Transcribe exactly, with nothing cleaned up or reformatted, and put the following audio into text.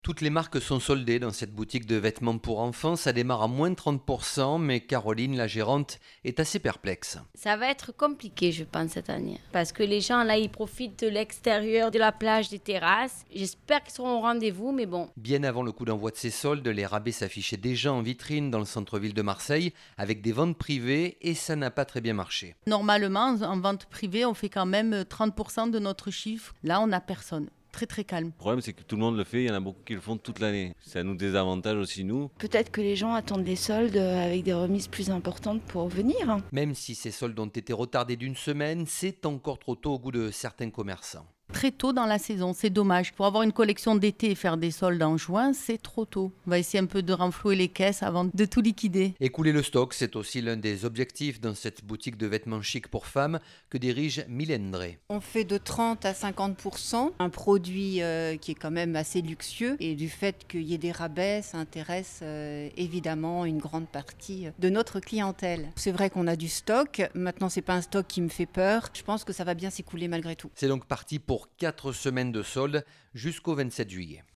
Toutes les marques sont soldées dans cette boutique de vêtements pour enfants. Ça démarre à moins trente pour cent, mais Caroline, la gérante, est assez perplexe. Ça va être compliqué, je pense, cette année. Parce que les gens, là, ils profitent de l'extérieur, de la plage, des terrasses. J'espère qu'ils seront au rendez-vous, mais bon. Bien avant le coup d'envoi de ces soldes, les rabais s'affichaient déjà en vitrine dans le centre-ville de Marseille, avec des ventes privées, et ça n'a pas très bien marché. Normalement, en vente privée, on fait quand même trente pour cent de notre chiffre. Là, on n'a personne. Très très calme. Le problème, c'est que tout le monde le fait, il y en a beaucoup qui le font toute l'année. Ça nous désavantage aussi, nous. Peut-être que les gens attendent des soldes avec des remises plus importantes pour venir. Même si ces soldes ont été retardés d'une semaine, c'est encore trop tôt au goût de certains commerçants. Très tôt dans la saison, c'est dommage. Pour avoir une collection d'été et faire des soldes en juin, c'est trop tôt. On va essayer un peu de renflouer les caisses avant de tout liquider. Écouler le stock, c'est aussi l'un des objectifs dans cette boutique de vêtements chic pour femmes que dirige Mylène Drey. On fait de trente à cinquante pour cent, un produit euh, qui est quand même assez luxueux, et du fait qu'il y ait des rabais, ça intéresse euh, évidemment une grande partie de notre clientèle. C'est vrai qu'on a du stock, maintenant c'est pas un stock qui me fait peur, je pense que ça va bien s'écouler malgré tout. C'est donc parti pour quatre semaines de soldes jusqu'au vingt-sept juillet.